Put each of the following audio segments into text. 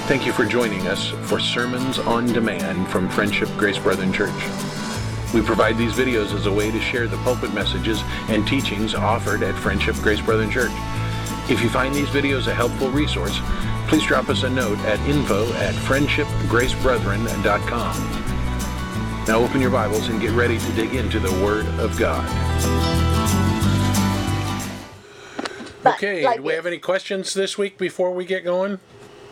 Thank you for joining us for Sermons on Demand from Friendship Grace Brethren Church. We provide these videos as a way to share the pulpit messages and teachings offered at Friendship Grace Brethren Church. If you find these videos a helpful resource, please drop us a note at info@friendshipgracebrethren.com. Now open your Bibles and get ready to dig into the Word of God. Okay, do we have any questions this week before we get going?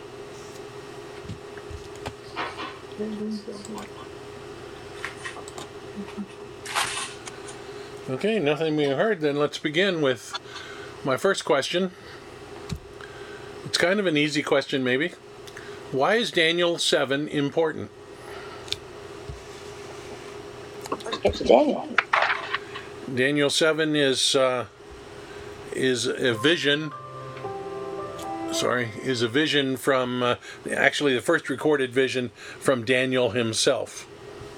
Okay, nothing we heard. Then let's begin with my first question. It's kind of an easy question, maybe. Why is Daniel 7 important? Let's get to Daniel. Daniel 7 is a vision. Is a vision from actually the first recorded vision from Daniel himself.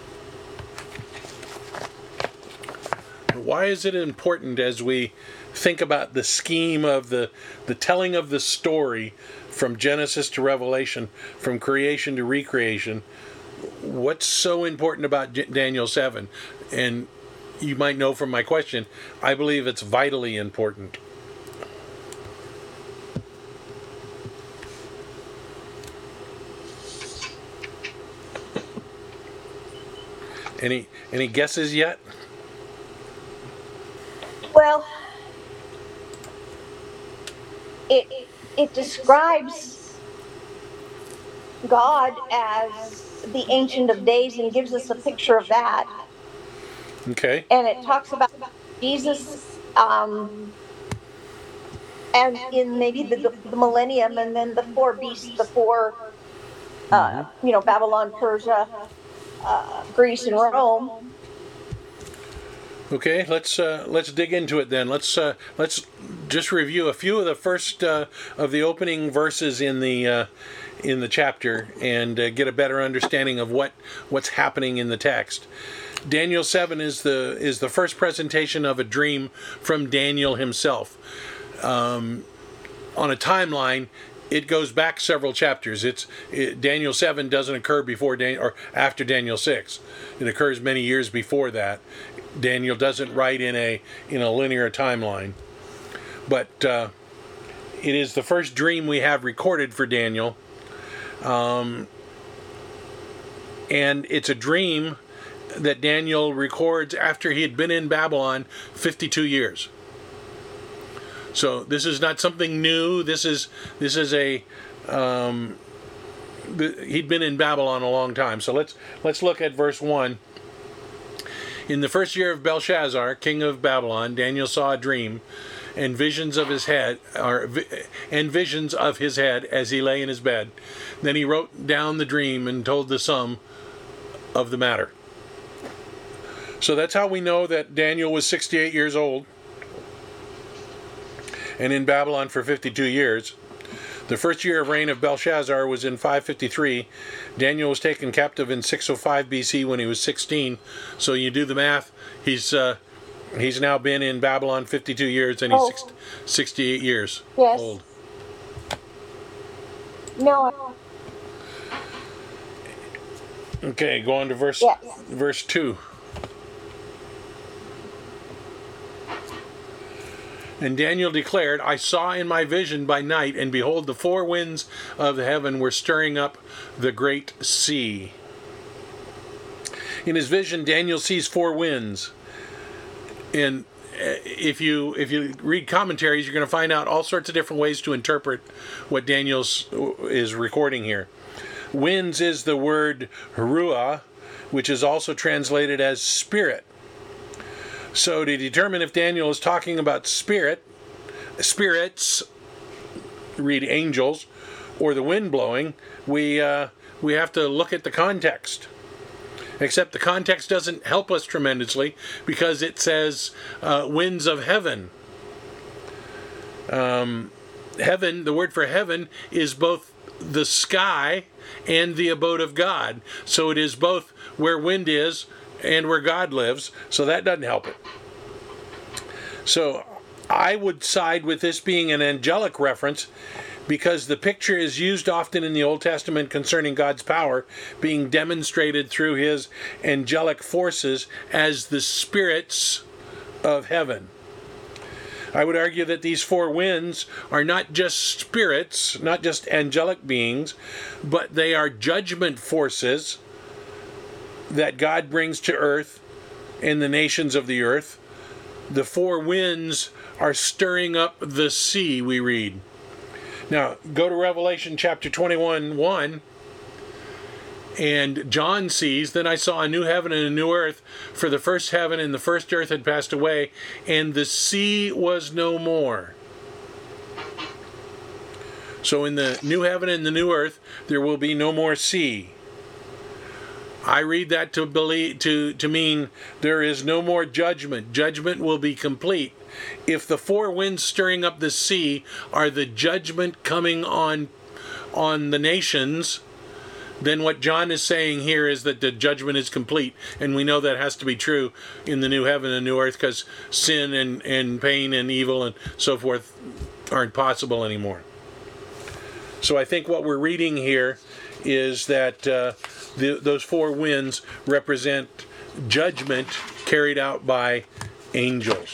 Why is it important as we think about the scheme of the telling of the story from Genesis to Revelation, from creation to recreation? What's so important about Daniel 7? And you might know from my question, I believe it's vitally important. Any guesses yet? Well, it describes God as the Ancient of Days and gives us a picture of that. Okay. And it talks about Jesus and in maybe the millennium, and then the four beasts, the four, Babylon, Persia, Greece, and Rome. Okay, let's dig into it then. Let's just review a few of the first of the opening verses in the chapter and get a better understanding of what's happening in the text. Daniel 7 is the first presentation of a dream from Daniel himself. On a timeline, it goes back several chapters. Daniel 7 doesn't occur before or after Daniel 6. It occurs many years before that. Daniel doesn't write in a linear timeline, but it is the first dream we have recorded for Daniel, and it's a dream that Daniel records after he had been in Babylon 52 years. So this is not something new. This is he'd been in Babylon a long time. So let's look at verse 1. In the first year of Belshazzar, king of Babylon, Daniel saw a dream and visions of his head as he lay in his bed. Then he wrote down the dream and told the sum of the matter. So that's how we know that Daniel was 68 years old and in Babylon for 52 years. The first year of reign of Belshazzar was in 553. Daniel was taken captive in 605 BC when he was 16. So you do the math. He's now been in Babylon 52 years and he's 68 years old. No. Okay, go on to verse 2. And Daniel declared, I saw in my vision by night, and behold, the four winds of the heaven were stirring up the great sea. In his vision, Daniel sees four winds. And if you read commentaries, you're going to find out all sorts of different ways to interpret what Daniel is recording here. Winds is the word ruah, which is also translated as spirit. So to determine if Daniel is talking about spirits, read angels, or the wind blowing, we have to look at the context. Except the context doesn't help us tremendously because it says winds of heaven. Heaven, the word for heaven, is both the sky and the abode of God. So it is both where wind is and where God lives, so that doesn't help it. So I would side with this being an angelic reference because the picture is used often in the Old Testament concerning God's power being demonstrated through his angelic forces as the spirits of heaven. I would argue that these four winds are not just spirits, not just angelic beings, but they are judgment forces that God brings to earth and the nations of the earth. The four winds are stirring up the sea, we read. Now, go to Revelation chapter 21:1, and John sees, "Then I saw a new heaven and a new earth, for the first heaven and the first earth had passed away, and the sea was no more." So in the new heaven and the new earth, there will be no more sea. I read that to mean there is no more judgment. Judgment will be complete. If the four winds stirring up the sea are the judgment coming on the nations, then what John is saying here is that the judgment is complete. And we know that has to be true in the new heaven and new earth, because sin and pain and evil and so forth aren't possible anymore. So I think what we're reading here is that those four winds represent judgment carried out by angels.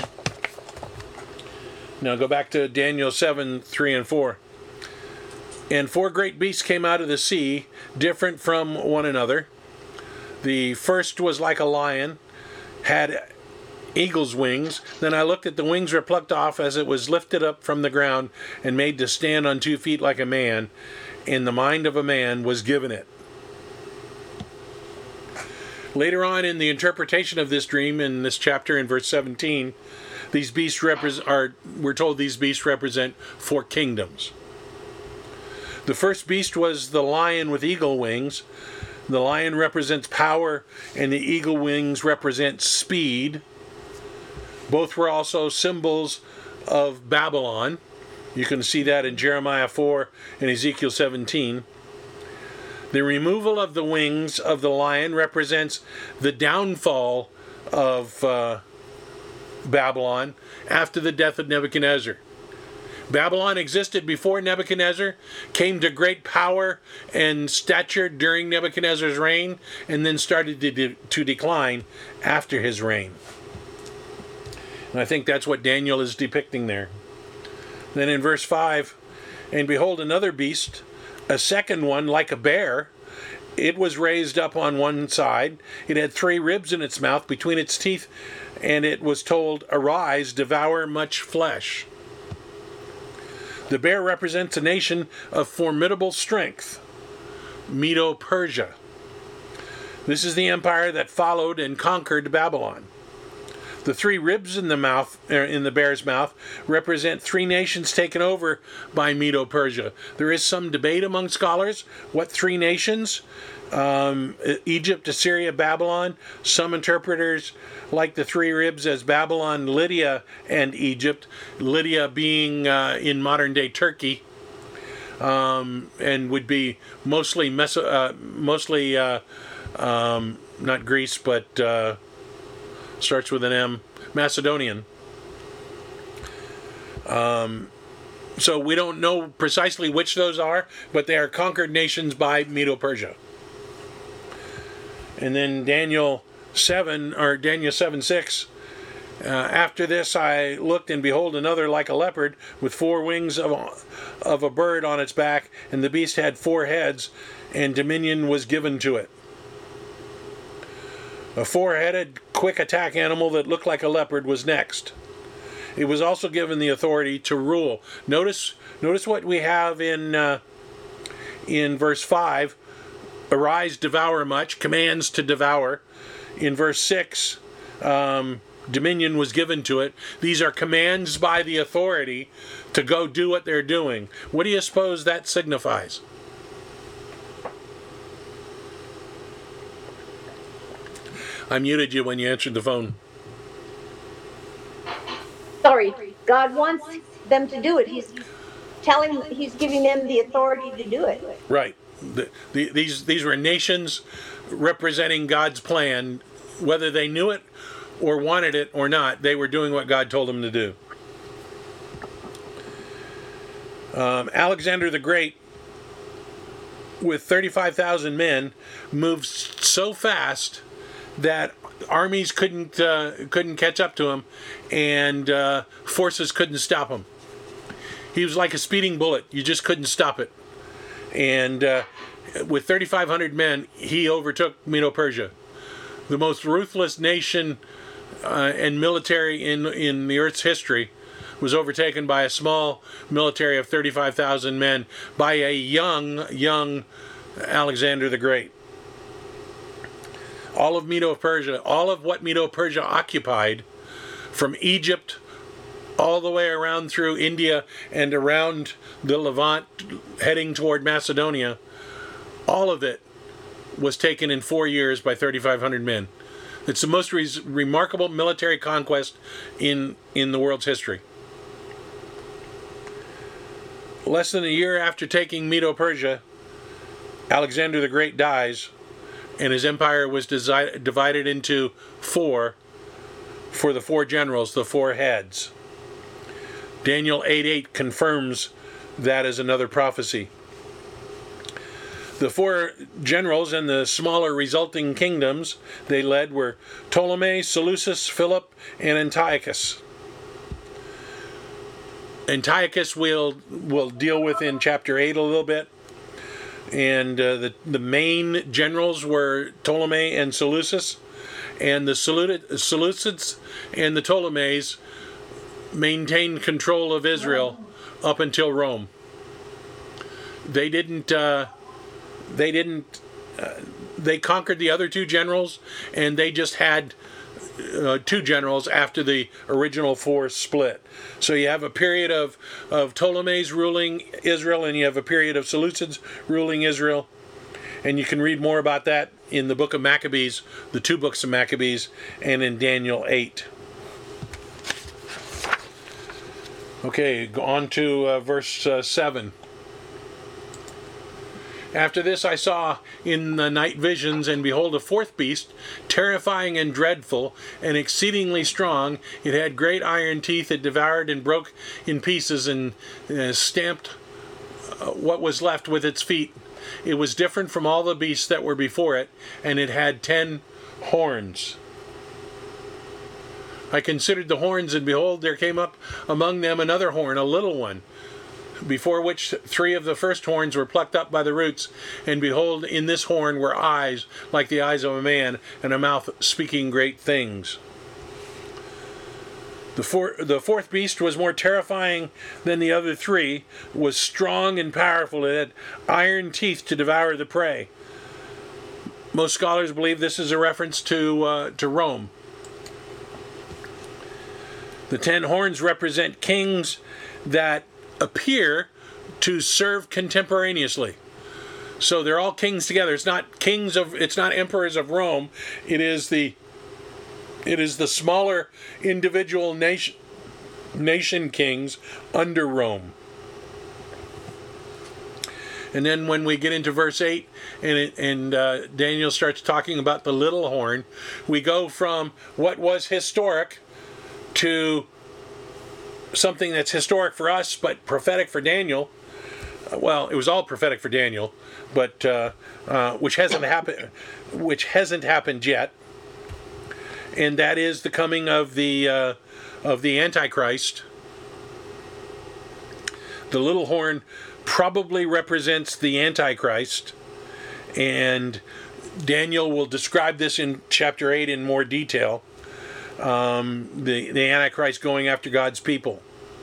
Now go back to Daniel 7:3 and 4. "And four great beasts came out of the sea, different from one another. The first was like a lion, had eagle's wings. Then I looked, at the wings were plucked off as it was lifted up from the ground and made to stand on 2 feet like a man, and the mind of a man was given it." Later on in the interpretation of this dream, in this chapter in verse 17, these beasts we're told these beasts represent 4 kingdoms. The first beast was the lion with eagle wings. The lion represents power, and the eagle wings represent speed. Both were also symbols of Babylon. You can see that in Jeremiah 4 and Ezekiel 17. The removal of the wings of the lion represents the downfall of Babylon after the death of Nebuchadnezzar. Babylon existed before Nebuchadnezzar, came to great power and stature during Nebuchadnezzar's reign, and then started to decline after his reign. And I think that's what Daniel is depicting there. Then in verse 5, "And behold, another beast, a second one like a bear. It was raised up on one side. It had 3 ribs in its mouth between its teeth, and it was told, 'Arise, devour much flesh.'" The bear represents a nation of formidable strength, Medo-Persia. This is the empire that followed and conquered Babylon. The 3 ribs in the bear's mouth represent 3 nations taken over by Medo-Persia. There is some debate among scholars what 3 nations: Egypt, Assyria, Babylon. Some interpreters like the 3 ribs as Babylon, Lydia, and Egypt. Lydia being in modern-day Turkey, and would be mostly not Greece, but starts with an M, Macedonian. So we don't know precisely which those are, but they are conquered nations by Medo-Persia. And then Daniel 7:6. "After this I looked, and behold, another like a leopard, with 4 wings of a bird on its back, and the beast had 4 heads, and dominion was given to it." A 4-headed, quick attack animal that looked like a leopard was next. It was also given the authority to rule. Notice what we have in verse 5. "Arise, devour much," commands to devour. In verse 6, dominion was given to it. These are commands by the authority to go do what they're doing. What do you suppose that signifies? I muted you when you answered the phone. Sorry, God wants them to do it. He's giving them the authority to do it. Right. These were nations representing God's plan, whether they knew it or wanted it or not. They were doing what God told them to do. Alexander the Great, with 35,000 men, moved so fast that armies couldn't catch up to him, and forces couldn't stop him. He was like a speeding bullet. You just couldn't stop it. And with 3,500 men, he overtook Medo-Persia, the most ruthless nation and military in the Earth's history. Was overtaken by a small military of 35,000 men by a young Alexander the Great. All of Medo-Persia, all of what Medo-Persia occupied, from Egypt all the way around through India and around the Levant, heading toward Macedonia, all of it was taken in 4 years by 3,500 men. It's the most remarkable military conquest in the world's history. Less than a year after taking Medo-Persia, Alexander the Great dies, and his empire was divided into four for the four generals, the four heads. Daniel 8:8 confirms that as another prophecy. The four generals and the smaller resulting kingdoms they led were Ptolemy, Seleucus, Philip, and Antiochus. Antiochus we'll deal with in chapter 8 a little bit. And the main generals were Ptolemy and Seleucus. And the Seleucids and the Ptolemies maintained control of Israel up until Rome. They conquered the other two generals, and they just had two generals after the original four split. So you have a period of Ptolemies ruling Israel, and you have a period of Seleucids ruling Israel. And you can read more about that in the book of Maccabees, the two books of Maccabees, and in Daniel 8. Okay, go on to verse 7. After this I saw in the night visions, and behold, a fourth beast, terrifying and dreadful, and exceedingly strong. It had great iron teeth. It devoured and broke in pieces, and stamped what was left with its feet. It was different from all the beasts that were before it, and it had 10 horns. I considered the horns, and behold, there came up among them another horn, a little one, before which 3 of the first horns were plucked up by the roots. And behold, in this horn were eyes like the eyes of a man, and a mouth speaking great things. The fourth beast was more terrifying than the other 3, was strong and powerful. It had iron teeth to devour the prey. Most scholars believe this is a reference to Rome. The 10 horns represent kings that appear to serve contemporaneously. So they're all kings together. It's not emperors of Rome. It is the smaller individual nation kings under Rome. And then when we get into verse 8 and Daniel starts talking about the little horn, we go from what was historic to something that's historic for us but prophetic for Daniel. Well, it was all prophetic for Daniel, but which hasn't happened yet. And that is the coming of the Antichrist. The little horn probably represents the Antichrist, and Daniel will describe this in chapter 8 in more detail. The Antichrist going after God's people.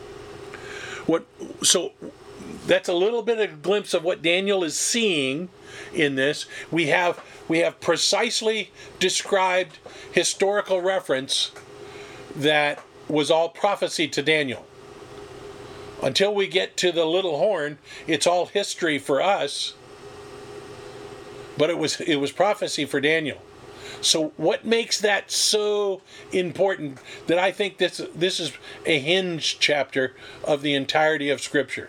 So that's a little bit of a glimpse of what Daniel is seeing in this. We have precisely described historical reference that was all prophecy to Daniel. Until we get to the little horn, it's all history for us, but it was prophecy for Daniel. So what makes that so important that I think this is a hinge chapter of the entirety of Scripture?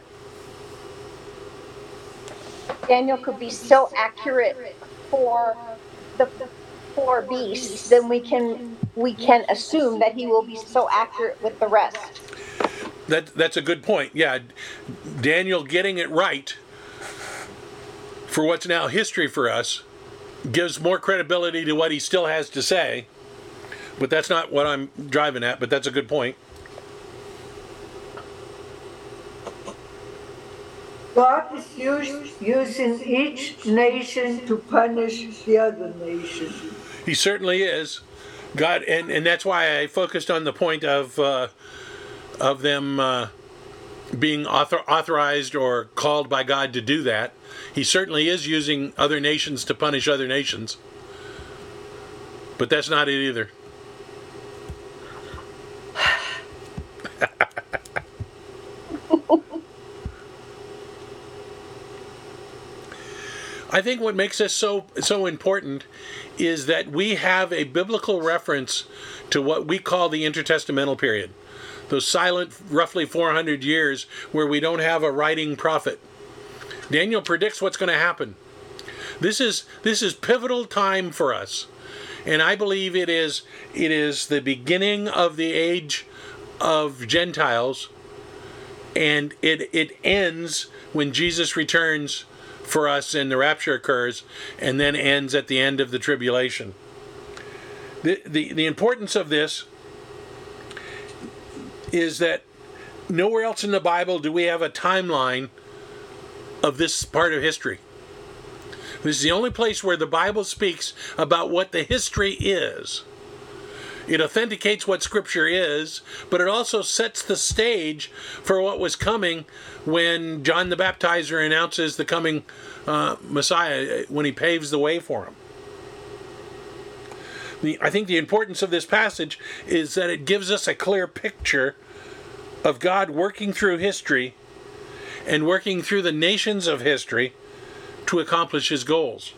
Daniel could be so accurate for the 4 beasts, then we can assume that he will be so accurate with the rest. That's a good point. Yeah, Daniel getting it right for what's now history for us gives more credibility to what he still has to say. But that's not what I'm driving at, but that's a good point. God is using each nation to punish the other nation. He certainly is. God, and that's why I focused on the point of them being authorized or called by God to do that. He certainly is using other nations to punish other nations. But that's not it either. I think what makes this so important is that we have a biblical reference to what we call the intertestamental period. Those silent, roughly 400 years where we don't have a writing prophet. Daniel predicts what's going to happen. This is pivotal time for us. And I believe it is the beginning of the age of Gentiles, and it ends when Jesus returns for us and the rapture occurs, and then ends at the end of the tribulation. The importance of this is that nowhere else in the Bible do we have a timeline of this part of history. This is the only place where the Bible speaks about what the history is. It authenticates what Scripture is, but it also sets the stage for what was coming when John the Baptizer announces the coming Messiah, when he paves the way for him. I think the importance of this passage is that it gives us a clear picture of God working through history and working through the nations of history to accomplish his goals.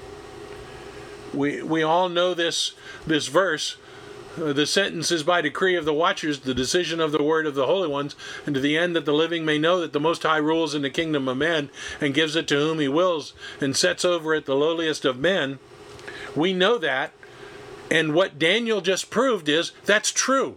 We all know this verse. The sentence is by decree of the watchers, the decision of the word of the holy ones, and to the end that the living may know that the Most High rules in the kingdom of men, and gives it to whom he wills, and sets over it the lowliest of men. We know that, and what Daniel just proved is that's true.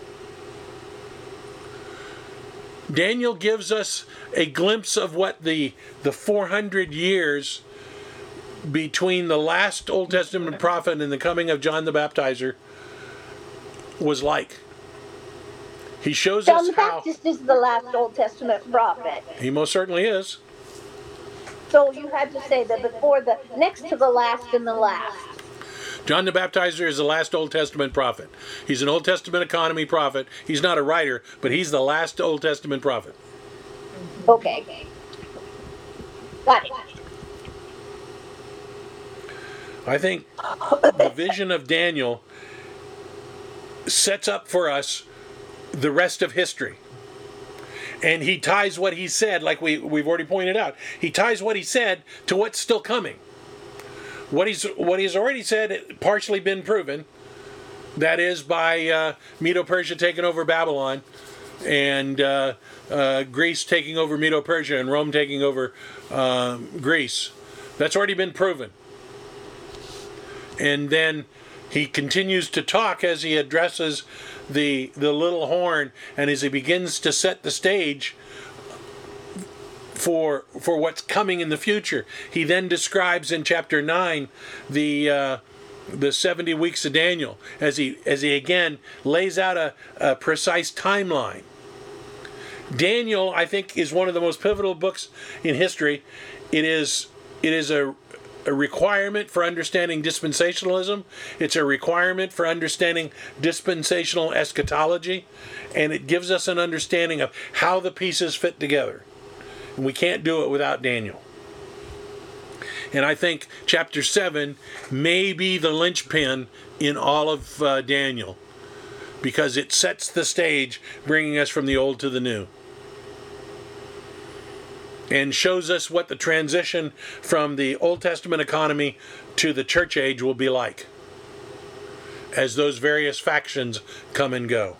Daniel gives us a glimpse of what the 400 years between the last Old Testament prophet and the coming of John the Baptizer was like. He shows John us the how Baptist is the last Old Testament prophet. he most certainly is. So you had to say that before the next to the last and the last. John the Baptizer is the last Old Testament prophet. He's an Old Testament economy prophet. He's not a writer, but he's the last Old Testament prophet. Okay. Got it. I think the vision of Daniel sets up for us the rest of history. And he ties what he said, like we've already pointed out, he ties what he said to what's still coming. What he's already said partially been proven. That is by Medo-Persia taking over Babylon, and Greece taking over Medo-Persia, and Rome taking over Greece. That's already been proven. And then he continues to talk as he addresses the little horn, and as he begins to set the stage for what's coming in the future. He then describes in chapter 9 the 70 weeks of Daniel as he again lays out a precise timeline. Daniel, I think, is one of the most pivotal books in history. It is a requirement for understanding dispensationalism. It's a requirement for understanding dispensational eschatology, and it gives us an understanding of how the pieces fit together. And we can't do it without Daniel. And I think chapter 7 may be the linchpin in all of Daniel, because it sets the stage, bringing us from the old to the new, and shows us what the transition from the Old Testament economy to the church age will be like, as those various factions come and go.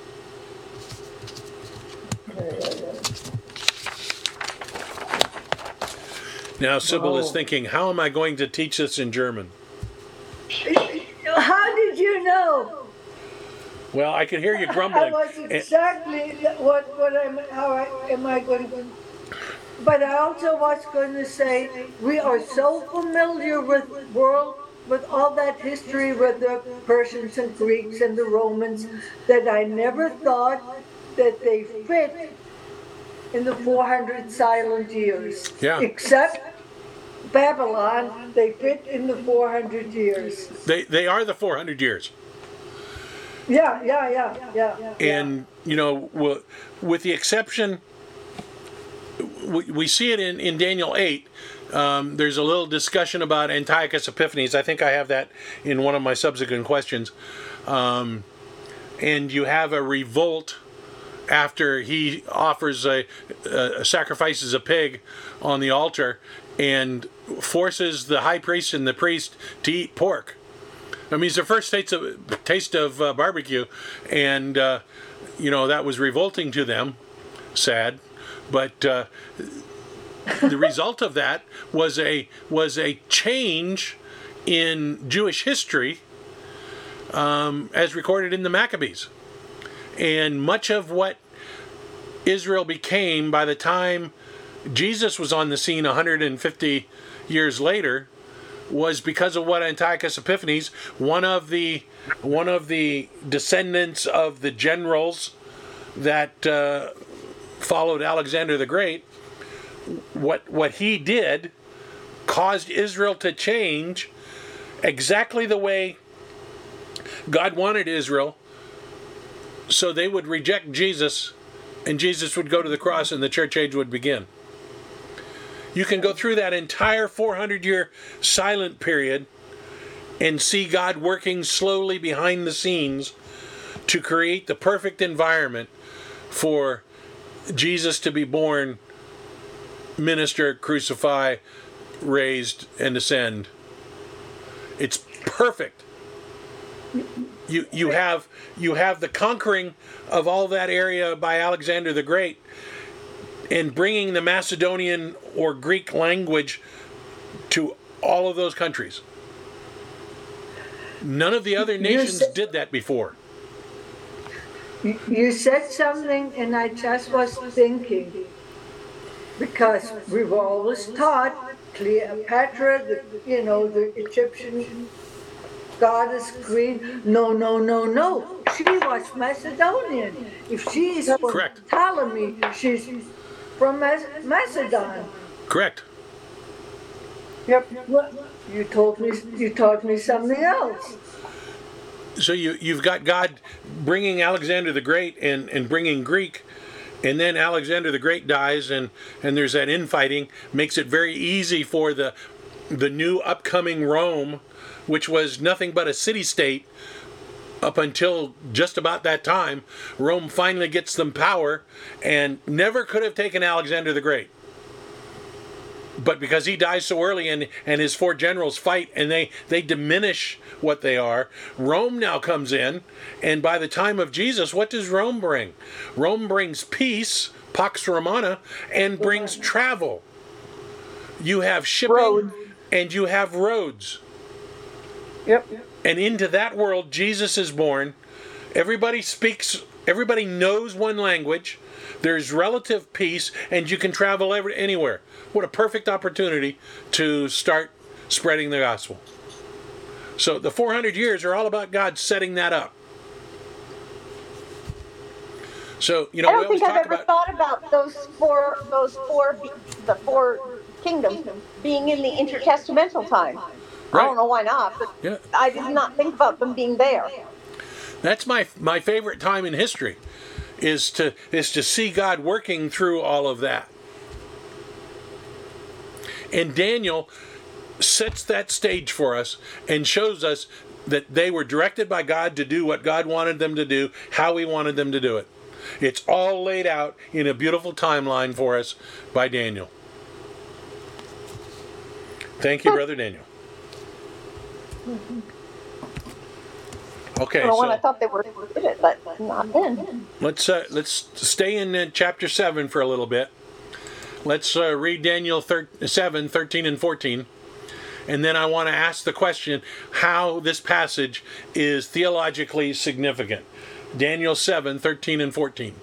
Now Sybil is thinking, how am I going to teach this in German? How did you know? Well, I can hear you I grumbling. was exactly how am I going to. But I also was going to say we are so familiar with all that history with the Persians and Greeks and the Romans that I never thought that they fit in the 400 silent years. Yeah. Except Babylon, they fit in the 400 years. They are the 400 years. Yeah. And, you know, with the exception, we see it in Daniel 8. There's a little discussion about Antiochus Epiphanes. I think I have that in one of my subsequent questions. And you have a revolt after he offers sacrifices a pig on the altar and forces the high priest and the priest to eat pork. I mean, it's the first taste of barbecue, and you know, that was revolting to them. Sad, but the result of that was a change in Jewish history, as recorded in the Maccabees, and much of what Israel became by the time Jesus was on the scene 150 years later was because of what Antiochus Epiphanes, one of the descendants of the generals that followed Alexander the Great, what he did caused Israel to change exactly the way God wanted Israel, so they would reject Jesus and Jesus would go to the cross and the church age would begin. You can go through that entire 400-year silent period and see God working slowly behind the scenes to create the perfect environment for Jesus to be born, minister, crucify, raised, and ascend. It's perfect. You have the conquering of all that area by Alexander the Great and bringing the Macedonian or Greek language to all of those countries. None of the other nations did that before. You said something, and I just was thinking, because we were always taught Cleopatra, the Egyptian goddess queen. No. She was Macedonian. If she is from Correct. Ptolemy, she's from Macedon. Correct. Yep. Well, you taught me something else. So you've got God bringing Alexander the Great and bringing Greek, and then Alexander the Great dies, and there's that infighting, makes it very easy for the new upcoming Rome, which was nothing but a city-state up until just about that time. Rome finally gets them power and never could have taken Alexander the Great. But because he dies so early and his four generals fight and they diminish what they are, Rome now comes in, and by the time of Jesus, what does Rome bring? Rome brings peace, Pax Romana, and brings travel. You have shipping and you have roads. Yep. And into that world, Jesus is born. Everybody speaks, everybody knows one language. There's relative peace, and you can travel anywhere. What a perfect opportunity to start spreading the gospel. So the 400 years are all about God setting that up. So, you know, I don't think I've ever thought about the four kingdoms being in the intertestamental time. Right. I don't know why not, but Yeah. I did not think about them being there. That's my favorite time in history, is to see God working through all of that. And Daniel sets that stage for us and shows us that they were directed by God to do what God wanted them to do, how He wanted them to do it. It's all laid out in a beautiful timeline for us by Daniel. Thank you, Brother Daniel. Okay, Well, so when I thought they were did it, but not then. let's stay in chapter 7 for a little bit. Let's read Daniel 7, 13 and 14. And then I want to ask the question how this passage is theologically significant. Daniel 7:13 and 14.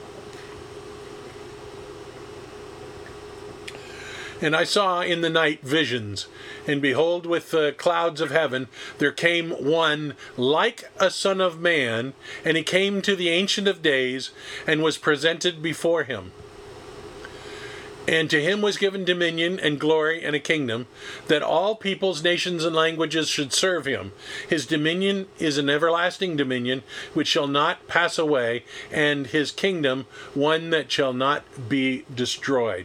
And I saw in the night visions, and behold, with the clouds of heaven there came one like a son of man, and he came to the Ancient of Days, and was presented before him. And to him was given dominion and glory and a kingdom, that all peoples, nations, and languages should serve him. His dominion is an everlasting dominion, which shall not pass away, and his kingdom one that shall not be destroyed.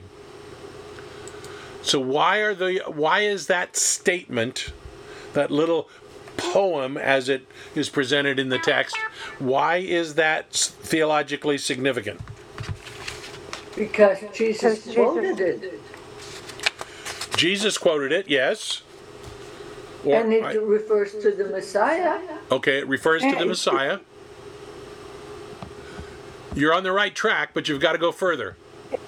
So why is that statement, that little poem as it is presented in the text, why is that theologically significant? Because Jesus quoted it. Jesus quoted it, yes. And it refers to the Messiah. Okay, it refers to the Messiah. You're on the right track, but you've got to go further.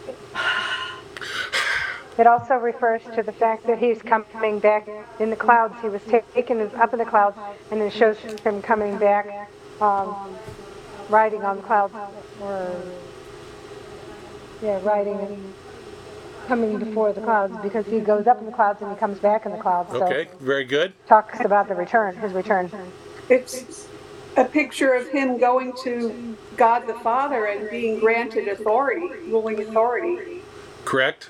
It also refers to the fact that he's coming back in the clouds. He was taken up in the clouds, and it shows him coming back, riding on the clouds, riding and coming before the clouds, because he goes up in the clouds and he comes back in the clouds. Okay, so very good. Talks about the return, his return. It's a picture of him going to God the Father and being granted authority, ruling authority. Correct.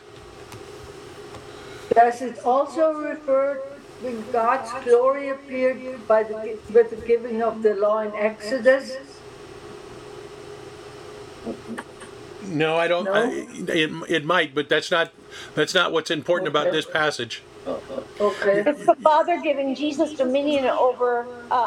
Does it also refer when God's glory appeared with the giving of the law in Exodus? No, I don't. No? It might, but that's not what's important about this passage. Okay. It's the Father giving Jesus dominion over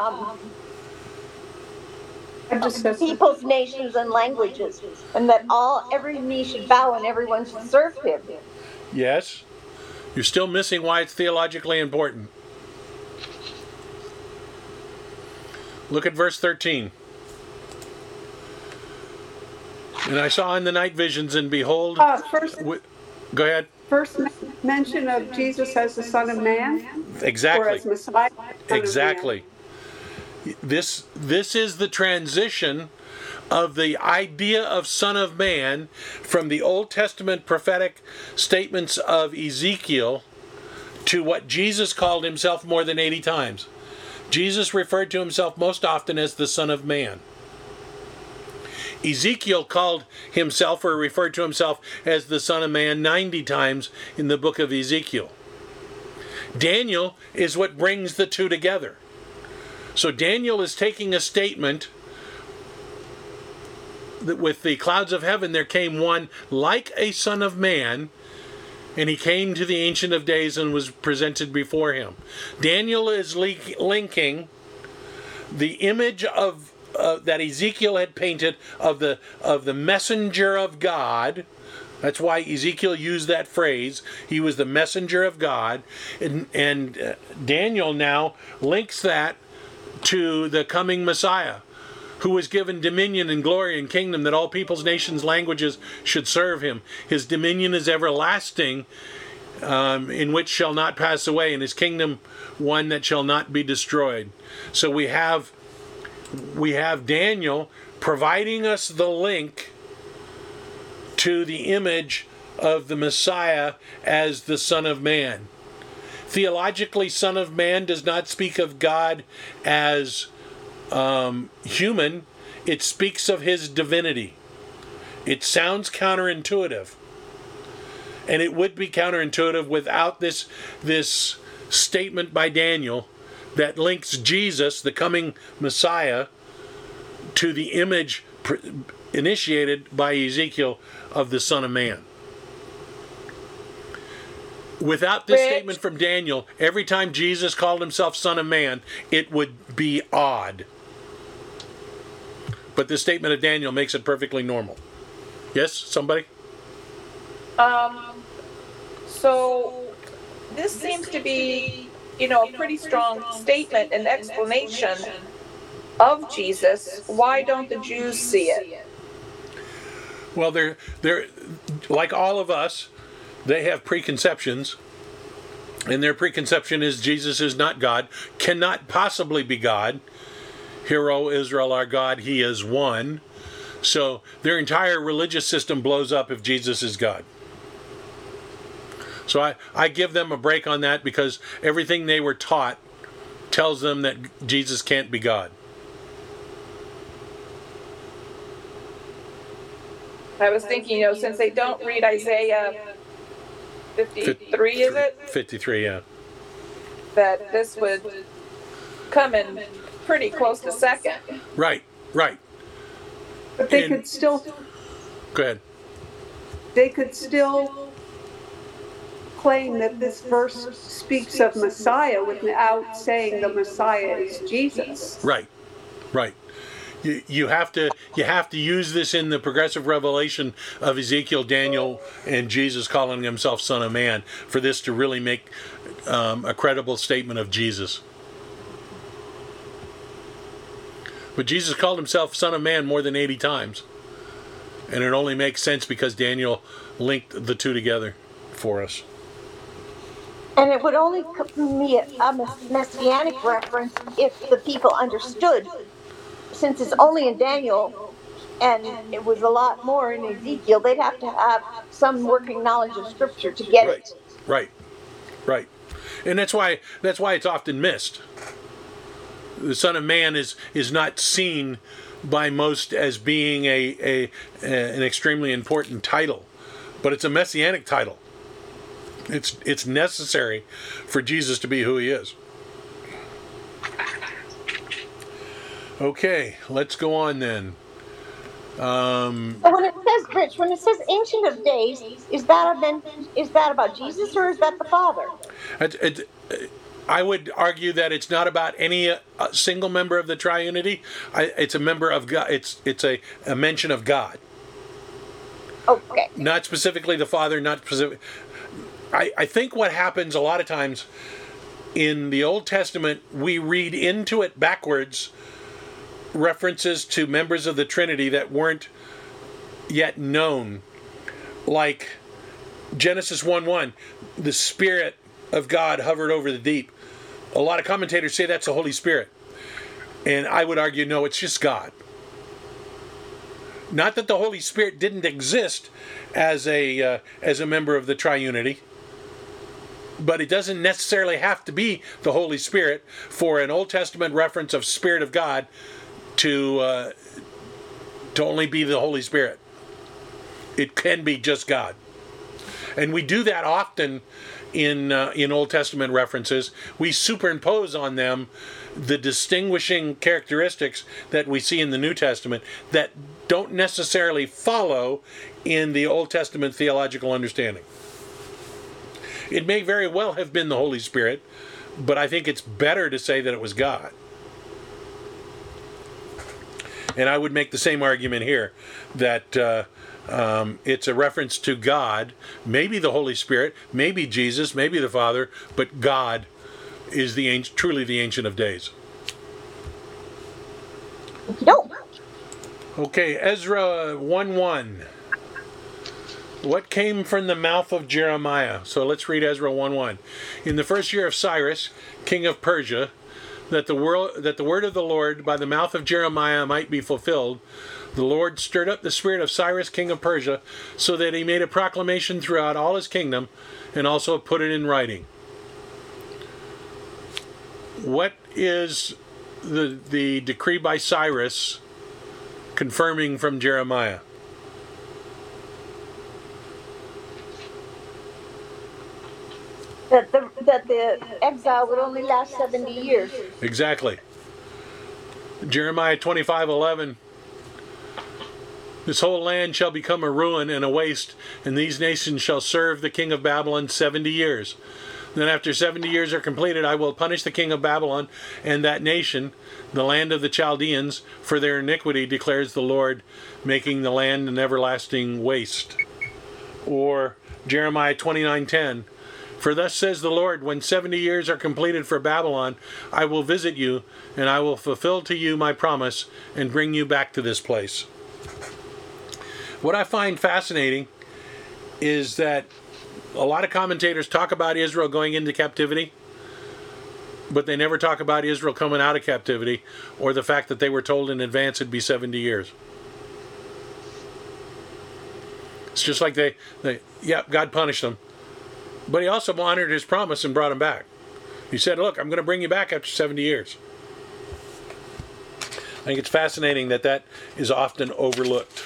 peoples, nations, and languages, and that every knee should bow and everyone should serve him. Yes. You're still missing why it's theologically important. Look at verse 13. And I saw in the night visions, and behold... go ahead. First mention of Jesus as the Son of Man? Exactly. Or as Messiah? Exactly. This is the transition of the idea of Son of Man from the Old Testament prophetic statements of Ezekiel to what Jesus called himself more than 80 times. Jesus referred to himself most often as the Son of Man. Ezekiel called himself or referred to himself as the Son of Man 90 times in the book of Ezekiel. Daniel is what brings the two together. So Daniel is taking a statement that with the clouds of heaven there came one like a son of man, and he came to the Ancient of Days and was presented before him. Daniel is linking the image of that Ezekiel had painted of the messenger of God. That's why Ezekiel used that phrase. He was the messenger of God, and Daniel now links that to the coming Messiah, who was given dominion and glory and kingdom, that all peoples, nations, languages should serve him. His dominion is everlasting, in which shall not pass away, and his kingdom one that shall not be destroyed. So we have Daniel providing us the link to the image of the Messiah as the Son of Man. Theologically, Son of Man does not speak of God as human. It speaks of his divinity. It sounds counterintuitive, and it would be counterintuitive without this statement by Daniel that links Jesus, the coming Messiah, to the image initiated by Ezekiel of the Son of Man. Without this statement from Daniel, every time Jesus called himself Son of Man, it would be odd. But the statement of Daniel makes it perfectly normal. Yes, somebody? So this seems to be, a pretty strong statement and explanation of Jesus. Why don't the Jews see it? Well, they're like all of us. They have preconceptions, and their preconception is Jesus is not God, cannot possibly be God. Hear, O Israel, our God, He is one. So their entire religious system blows up if Jesus is God. So I give them a break on that because everything they were taught tells them that Jesus can't be God. I was thinking, since they don't read Isaiah 53, is it? 53, yeah. That this would come in pretty close to second. Right. But they And- could still Go ahead. claim that this verse speaks of Messiah without saying the Messiah is Jesus. Right. You have to use this in the progressive revelation of Ezekiel, Daniel, and Jesus calling himself Son of Man for this to really make a credible statement of Jesus. But Jesus called himself Son of Man more than 80 times. And it only makes sense because Daniel linked the two together for us. And it would only be a messianic reference if the people understood. Since it's only in Daniel, and it was a lot more in Ezekiel, they'd have to have some working knowledge of Scripture to get it. Right. And that's why it's often missed. The Son of Man is not seen by most as being an extremely important title, but it's a messianic title. It's necessary for Jesus to be who he is. Okay, let's go on then. And when it says, Rich, when it says Ancient of Days, is that about Jesus or is that the Father? I would argue that it's not about any single member of the triunity. It's a member of God. It's a mention of God. Okay. Not specifically the Father. Not specific. I think what happens a lot of times in the Old Testament, we read into it backwards references to members of the Trinity that weren't yet known. Like Genesis 1:1, the Spirit of God hovered over the deep. A lot of commentators say that's the Holy Spirit. And I would argue, no, it's just God. Not that the Holy Spirit didn't exist as a member of the triunity, but it doesn't necessarily have to be the Holy Spirit for an Old Testament reference of Spirit of God to only be the Holy Spirit. It can be just God. And we do that often in Old Testament references. We superimpose on them the distinguishing characteristics that we see in the New Testament that don't necessarily follow in the Old Testament theological understanding. It may very well have been the Holy Spirit, but I think it's better to say that it was God. And I would make the same argument here, that it's a reference to God, maybe the Holy Spirit, maybe Jesus, maybe the Father, but God is truly the Ancient of Days. Nope. Okay, Ezra 1:1. What came from the mouth of Jeremiah? So let's read Ezra 1:1. In the first year of Cyrus, king of Persia, that the word of the Lord by the mouth of Jeremiah might be fulfilled, the Lord stirred up the spirit of Cyrus, king of Persia, so that he made a proclamation throughout all his kingdom, and also put it in writing. What is the decree by Cyrus confirming from Jeremiah? That the exile would only last 70 years. Exactly. Jeremiah 25:11. This whole land shall become a ruin and a waste, and these nations shall serve the king of Babylon 70 years. Then after 70 years are completed, I will punish the king of Babylon and that nation, the land of the Chaldeans, for their iniquity, declares the Lord, making the land an everlasting waste. Or Jeremiah 29:10. For thus says the Lord, when 70 years are completed for Babylon, I will visit you, and I will fulfill to you my promise, and bring you back to this place. What I find fascinating is that a lot of commentators talk about Israel going into captivity, But they never talk about Israel coming out of captivity or the fact that they were told in advance it'd be 70 years. It's just like God punished them. But he also honored his promise and brought them back. He said, look, I'm going to bring you back after 70 years. I think it's fascinating that is often overlooked.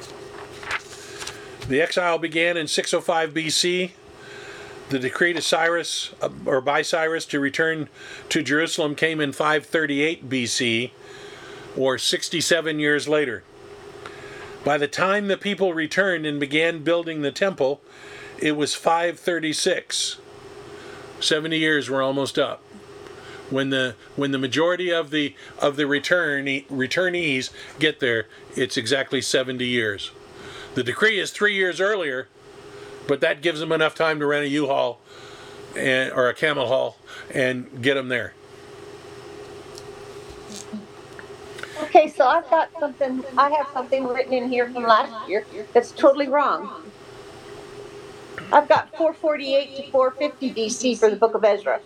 The exile began in 605 BC. The decree to Cyrus, or by Cyrus, to return to Jerusalem came in 538 BC, or 67 years later. By the time the people returned and began building the temple, it was 536. 70 years were almost up. When the majority of the returnees get there, it's exactly 70 years. The decree is 3 years earlier, but that gives them enough time to rent a U-Haul or a camel haul and get them there. Okay, so I have something written in here from last year that's totally wrong. I've got 448 to 450 BC for the book of Ezra.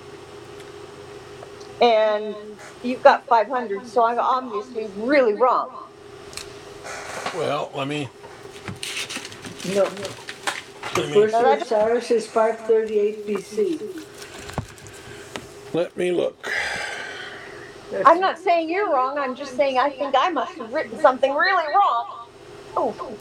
And you've got 500, so I'm obviously really wrong. Well, let me... No. The first year of Cyrus is 538 BC. Let me look. I'm not saying you're wrong, I'm just saying I think I must have written something really wrong. Oh.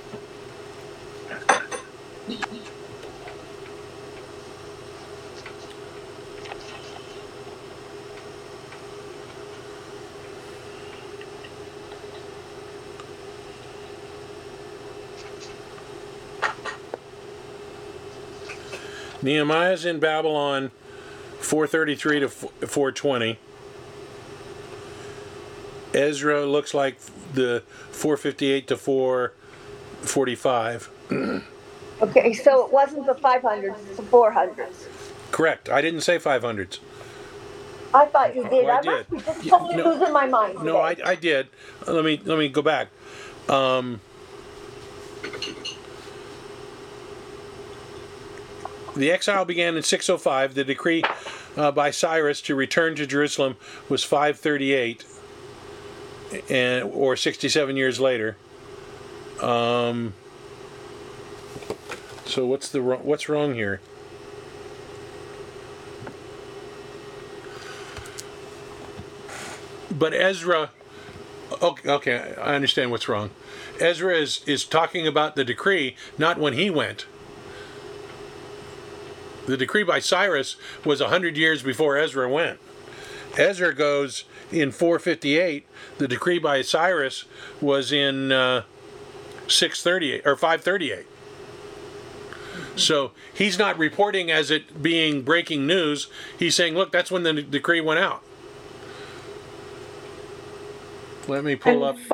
Nehemiah's in Babylon 433 to 420. Ezra looks like the 458 to 445. Okay, so it wasn't the 500s, it's the 400s. Correct. I didn't say 500s. I thought you did. Oh, I I did. must be just totally losing my mind today. No, I did. Let me go back. The exile began in 605. The decree by Cyrus to return to Jerusalem was 538, or 67 years later. So what's wrong here? But Ezra, okay, I understand what's wrong. Ezra is talking about the decree, not when he went. The decree by Cyrus was 100 years before Ezra went. Ezra goes in 458. The decree by Cyrus was in 638 or 538. So he's not reporting as it being breaking news. He's saying, look, that's when the decree went out. Let me pull up.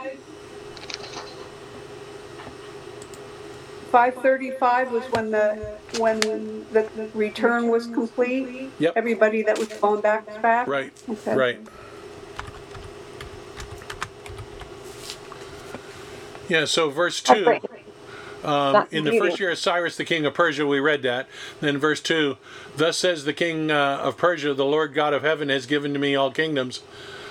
535 was when the return was complete. Yep. Everybody that was going back was back. Right. Okay. Right. Yeah. So verse 2. In the first year of Cyrus, the king of Persia, we read that. Then verse 2, thus says the king of Persia, the Lord God of heaven has given to me all kingdoms.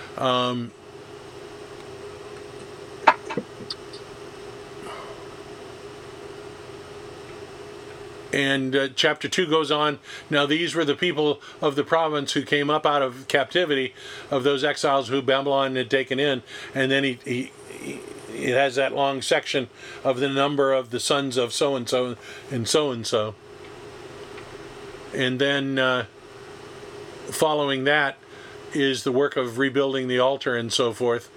And chapter 2 goes on, now these were the people of the province who came up out of captivity, of those exiles who Babylon had taken in. And then it has that long section of the number of the sons of so-and-so and so-and-so. And then following that is the work of rebuilding the altar and so forth.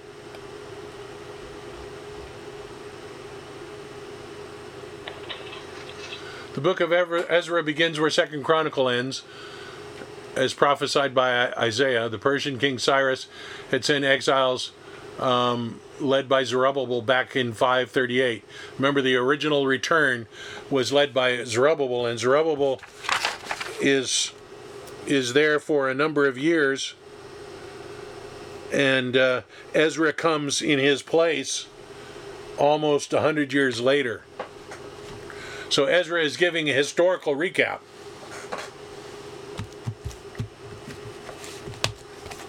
The book of Ezra begins where 2nd Chronicle ends, as prophesied by Isaiah. The Persian king Cyrus had sent exiles led by Zerubbabel back in 538. Remember, the original return was led by Zerubbabel, and Zerubbabel is there for a number of years, and Ezra comes in his place almost 100 years later. So Ezra is giving a historical recap.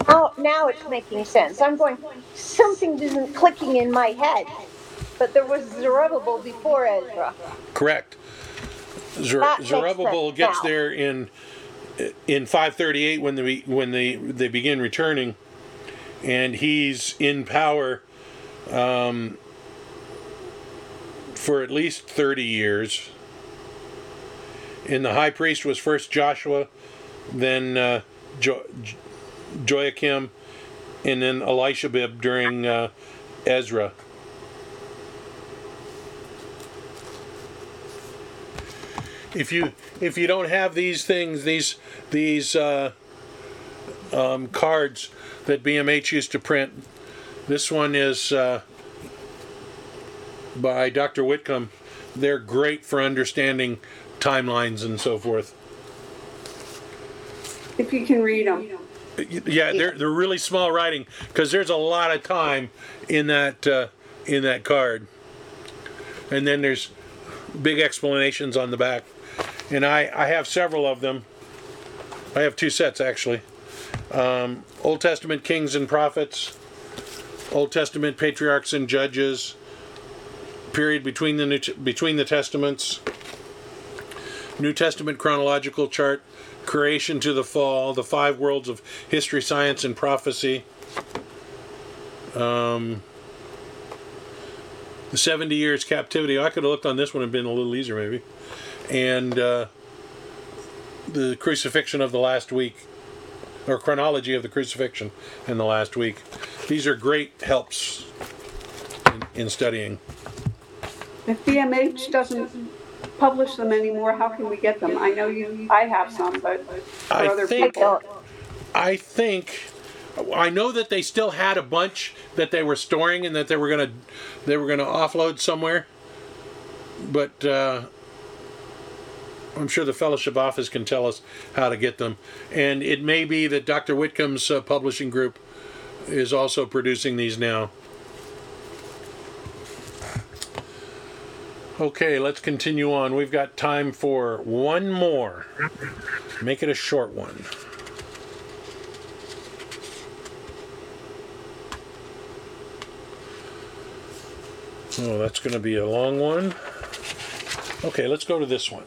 Oh, now it's making sense. I'm going, something isn't clicking in my head. But there was Zerubbabel before Ezra. Correct. That makes Zerubbabel sense gets now. there in 538 when they begin returning, and he's in power for at least 30 years. And the high priest was first Joshua, then Joachim, and then Elishabib during Ezra. If you don't have these things, these cards that BMH used to print, this one is by Dr. Whitcomb. They're great for understanding timelines and so forth. If you can read them. Yeah, they're really small writing because there's a lot of time in that card, and then there's big explanations on the back. And I have several of them. I have 2 sets actually. Old Testament Kings and Prophets, Old Testament Patriarchs and Judges, period between the Testaments, New Testament chronological chart, creation to the fall, the 5 worlds of history, science, and prophecy, the 70 years captivity. I could have looked on this one and been a little easier maybe. And the crucifixion of the last week, or chronology of the crucifixion in the last week. These are great helps in studying. If BMH doesn't publish them anymore, how can we get them? I know I have some, but for other people. I know that they still had a bunch that they were storing and that they were gonna offload somewhere, but I'm sure the fellowship office can tell us how to get them. And it may be that Dr. Whitcomb's publishing group is also producing these now. Okay, let's continue on. We've got time for one more. Make it a short one. Oh, that's going to be a long one. Okay, let's go to this one.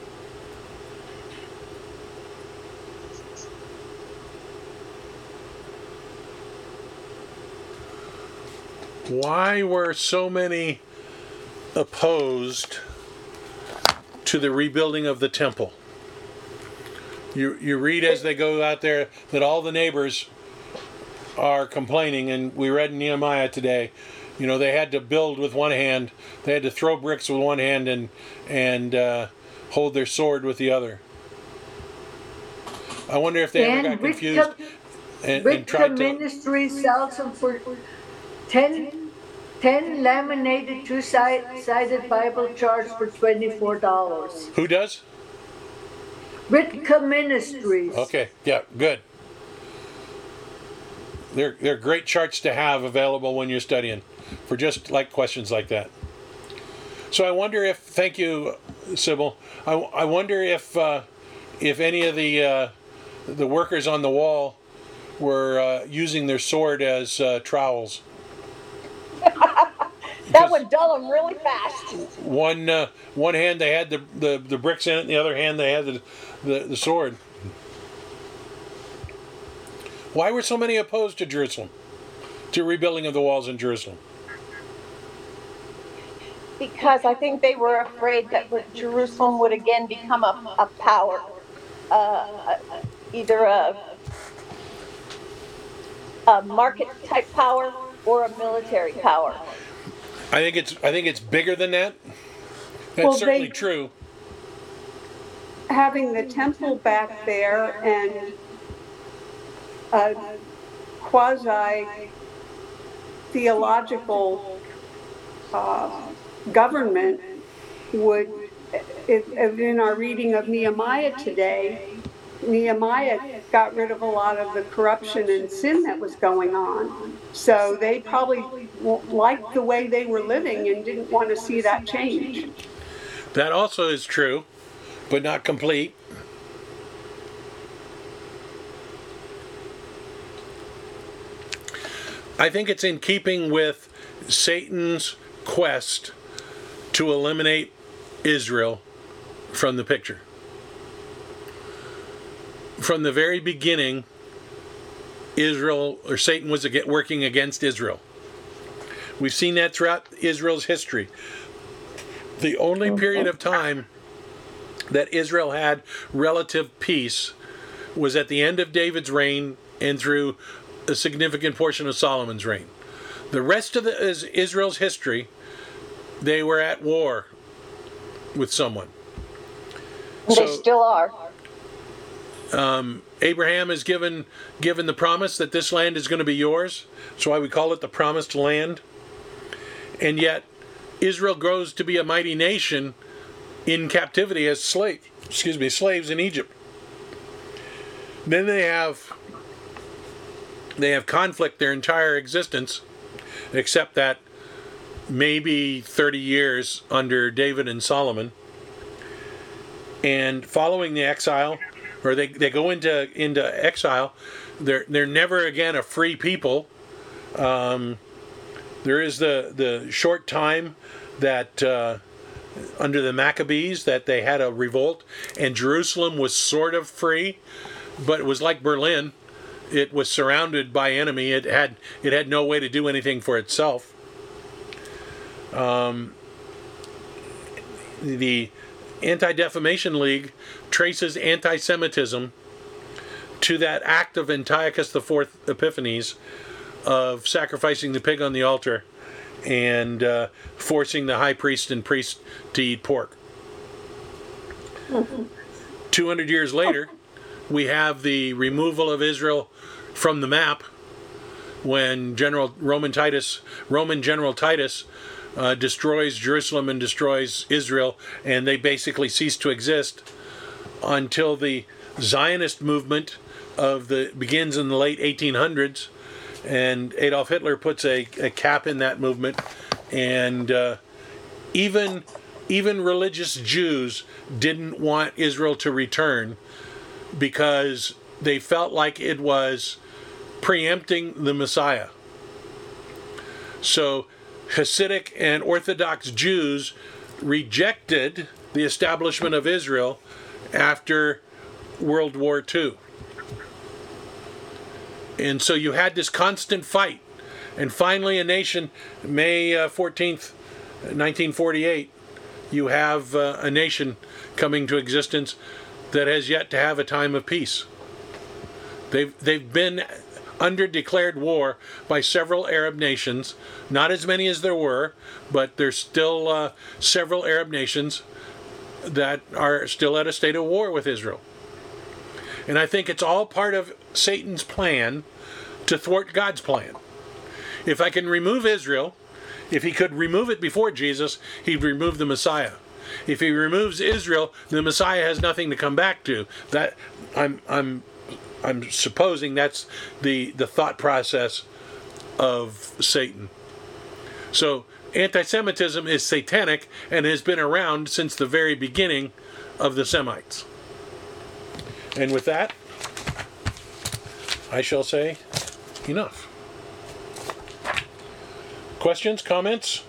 Why were so many opposed to the rebuilding of the temple? You read as they go out there that all the neighbors are complaining, and we read in Nehemiah today, you know, they had to build with one hand, they had to throw bricks with one hand and hold their sword with the other. I wonder if they ever got confused and tried to... Ministry sells them for 10 laminated two-sided Bible charts for $24. Who does? Ritka Ministries. Okay, yeah, good. They're great charts to have available when you're studying for just like questions like that. So I wonder if, thank you, Sybil. I wonder if any of the workers on the wall were using their sword as trowels. That would dull them really fast. One hand they had the bricks in it, and the other hand they had the sword. Why were so many opposed to Jerusalem, to rebuilding of the walls in Jerusalem? Because I think they were afraid that Jerusalem would again become a power, either a market type power or a military power. I think it's bigger than that. That's certainly true. Having the temple back there and a quasi-theological government would, in our reading of Nehemiah today, Nehemiah got rid of a lot of the corruption and sin that was going on. So they probably liked the way they were living and didn't want to see that change. That also is true, but not complete. I think it's in keeping with Satan's quest to eliminate Israel from the picture. From the very beginning, Israel, or Satan, was working against Israel. We've seen that throughout Israel's history. The only period of time that Israel had relative peace was at the end of David's reign and through a significant portion of Solomon's reign. The rest of Israel's history, they were at war with someone. They still are. Abraham is given the promise that this land is going to be yours. That's why we call it the promised land. And yet, Israel grows to be a mighty nation in captivity as slaves in Egypt. Then they have conflict their entire existence, except that maybe 30 years under David and Solomon. And following the exile, or they go into exile, they're never again a free people. There is the short time that under the Maccabees that they had a revolt, and Jerusalem was sort of free, but it was like Berlin. It was surrounded by enemy. It had no way to do anything for itself. The Anti-Defamation League traces anti-Semitism to that act of Antiochus IV Epiphanes of sacrificing the pig on the altar and forcing the high priest and priest to eat pork. 200 years later, we have the removal of Israel from the map when Roman General Titus destroys Jerusalem and destroys Israel, and they basically cease to exist until the Zionist movement begins in the late 1800s, and Adolf Hitler puts a cap in that movement, and even religious Jews didn't want Israel to return because they felt like it was preempting the Messiah. So Hasidic and Orthodox Jews rejected the establishment of Israel after World War II. And so you had this constant fight. And finally a nation, May 14th, 1948, you have a nation coming to existence that has yet to have a time of peace. They've been under declared war by several Arab nations, not as many as there were, but there's still several Arab nations that are still at a state of war with Israel. And I think it's all part of Satan's plan to thwart God's plan. If I can remove Israel, if he could remove it before Jesus, he'd remove the Messiah. If he removes Israel, the Messiah has nothing to come back to. That I'm supposing that's the thought process of Satan. So anti-Semitism is satanic and has been around since the very beginning of the Semites. And with that, I shall say enough. Questions, comments?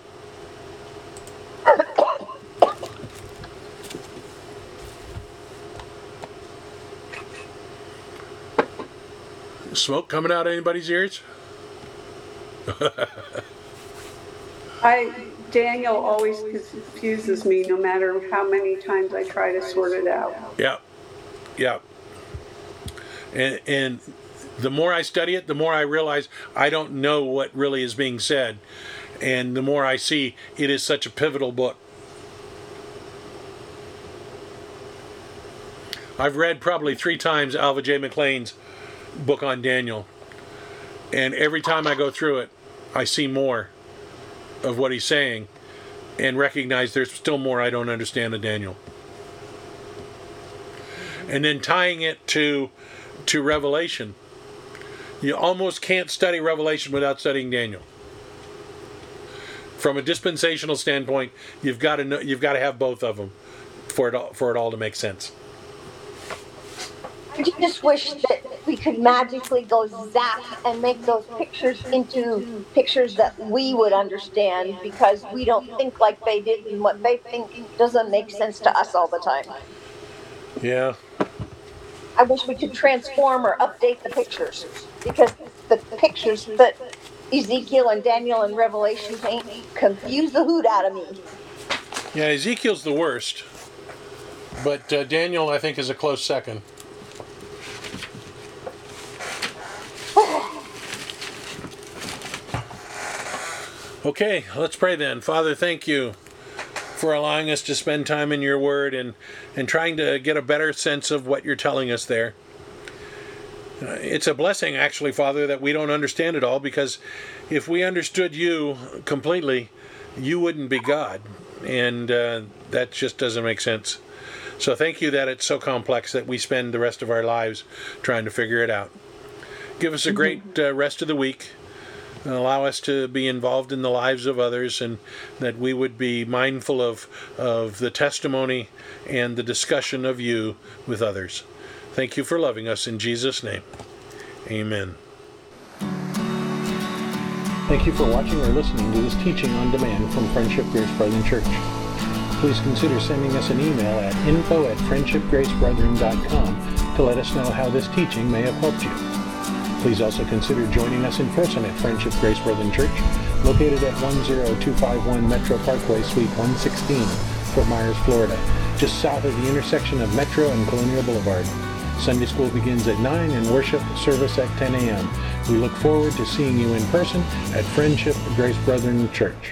Smoke coming out of anybody's ears? Daniel always confuses me no matter how many times I try to sort it out. Yeah. And the more I study it, the more I realize I don't know what really is being said. And the more I see, it is such a pivotal book. I've read probably 3 times Alva J. McLean's book on Daniel. And every time I go through it, I see more of what he's saying and recognize there's still more I don't understand of Daniel. And then tying it to Revelation. You almost can't study Revelation without studying Daniel. From a dispensational standpoint, you've got to have both of them for it all to make sense. just wish that we could magically go zap and make those pictures into pictures that we would understand, because we don't think like they did, and what they think doesn't make sense to us all the time. Yeah. I wish we could transform or update the pictures, because the pictures that Ezekiel and Daniel and Revelation paint confuse the hoot out of me. Yeah, Ezekiel's the worst, but Daniel, I think, is a close second. Okay, let's pray then. Father, thank you for allowing us to spend time in your word and trying to get a better sense of what you're telling us there. It's a blessing, actually, Father, that we don't understand it all, because if we understood you completely, you wouldn't be God, and that just doesn't make sense. So thank you that it's so complex that we spend the rest of our lives trying to figure it out. Give us a great rest of the week, and allow us to be involved in the lives of others, and that we would be mindful of the testimony and the discussion of you with others. Thank you for loving us in Jesus' name. Amen. Thank you for watching or listening to this teaching on demand from Friendship Grace Brethren Church. Please consider sending us an email at info@friendshipgracebrethren.com to let us know how this teaching may have helped you. Please also consider joining us in person at Friendship Grace Brethren Church, located at 10251 Metro Parkway, Suite 116, Fort Myers, Florida, just south of the intersection of Metro and Colonial Boulevard. Sunday school begins at 9 and worship service at 10 a.m. We look forward to seeing you in person at Friendship Grace Brethren Church.